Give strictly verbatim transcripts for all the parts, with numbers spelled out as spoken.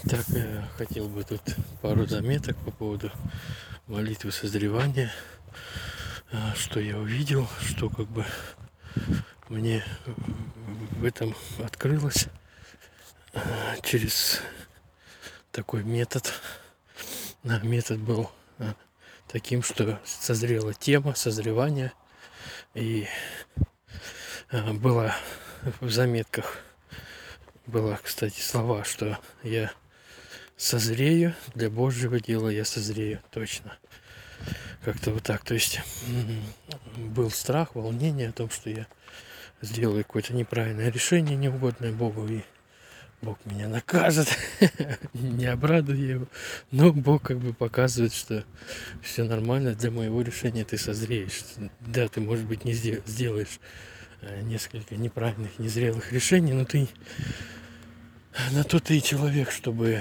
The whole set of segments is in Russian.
Так, я хотел бы тут пару заметок по поводу молитвы созревания. А, Что я увидел, что как бы мне в этом открылось а, через такой метод. А, Метод был а, таким, что созрела тема созревания. И а, было в заметках, было, кстати, слова, что я созрею, для Божьего дела я созрею, точно. Как-то вот так. То есть был страх, волнение о том, что я сделаю какое-то неправильное решение, неугодное Богу, и Бог меня накажет, не обрадую его. Но Бог как бы показывает, что все нормально, для моего решения ты созреешь. Да, ты, может быть, не сделаешь несколько неправильных, незрелых решений, но ты на то ты и человек, чтобы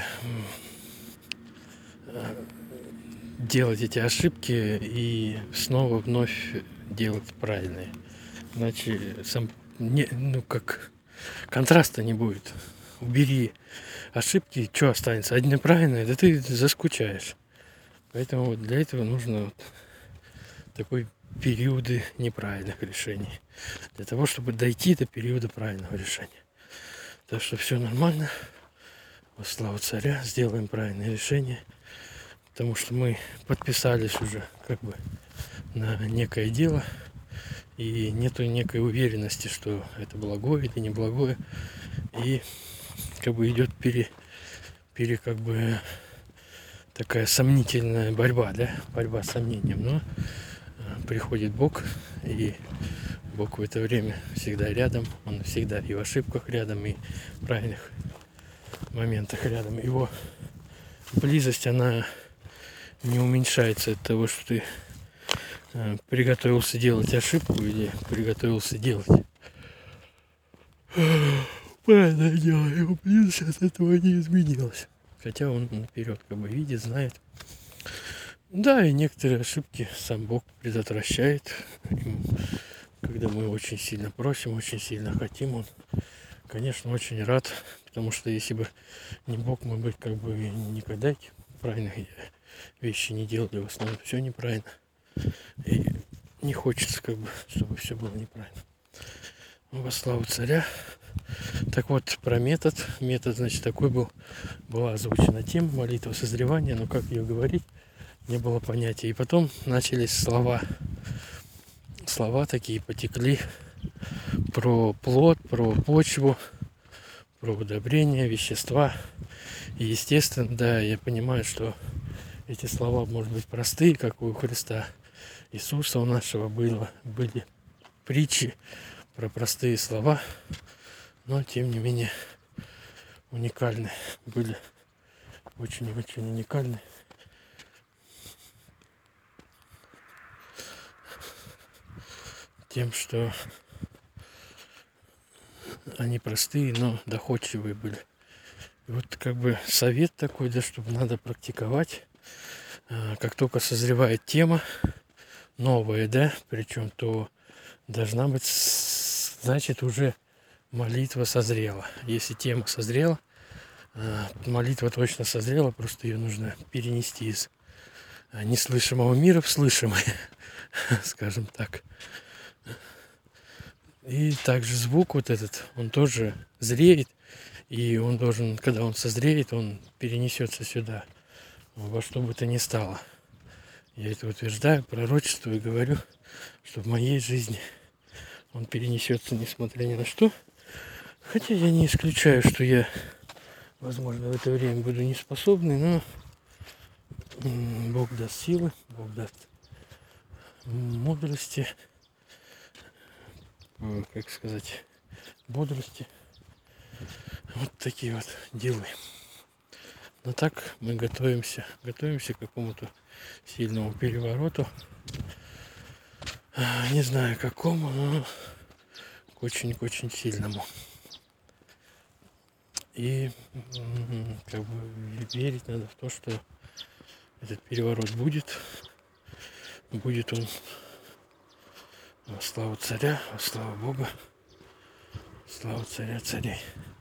делать эти ошибки и снова вновь делать правильные. Иначе сам не, ну как контраста не будет. Убери ошибки, что останется? Одни правильные, да ты заскучаешь. Поэтому вот для этого нужно вот такой периоды неправильных решений. Для того, чтобы дойти до периода правильного решения. Так что все нормально. Во славу царя, сделаем правильное решение. Потому что мы подписались уже как бы на некое дело. И нету некой уверенности, что это благое или не благое. И как бы идет пере, пере как бы такая сомнительная борьба, да, борьба с сомнением. Но приходит Бог, и Бог в это время всегда рядом. Он всегда и в ошибках рядом, и в правильных моментах рядом. Его близость, она не уменьшается от того, что ты э, приготовился делать ошибку или приготовился делать правильное дело. Его близость от этого не изменилась. Хотя он наперед как бы видит, знает. Да, и некоторые ошибки сам Бог предотвращает. Когда мы очень сильно просим, очень сильно хотим, он, конечно, очень рад. Потому что если бы не Бог, мы бы как бы никогда эти правильные вещи не делали. В основном все неправильно. И не хочется, как бы, чтобы все было неправильно. Во славу царя. Так вот, про метод. Метод, значит, такой был. Была озвучена тема молитва созревания, но как ее говорить, не было понятия. И потом начались слова. Слова такие потекли про плод, про почву, про удобрения, вещества. И, естественно, да, я понимаю, что эти слова, может быть, простые, как у Христа Иисуса у нашего было, были притчи про простые слова, но, тем не менее, уникальны, были очень-очень уникальны. Тем, что они простые, но доходчивые были. И вот как бы совет такой, да, чтобы надо практиковать. Как только созревает тема новая, да, причем, то должна быть, значит, уже молитва созрела. Если тема созрела, молитва точно созрела, просто ее нужно перенести из неслышимого мира в слышимый, скажем так. И также звук вот этот, он тоже зреет, и он должен, когда он созреет, он перенесется сюда, во что бы то ни стало. Я это утверждаю, пророчествую и говорю, что в моей жизни он перенесется, несмотря ни на что. Хотя я не исключаю, что я, возможно, в это время буду неспособный, но Бог даст силы, Бог даст мудрости, как сказать, бодрости. Вот такие вот дела. Но так мы готовимся, готовимся к какому-то сильному перевороту. Не знаю какому, но к очень-очень сильному. И как бы верить надо в то, что этот переворот будет. Будет он во славу царя, во славу Бога, во славу царя царей.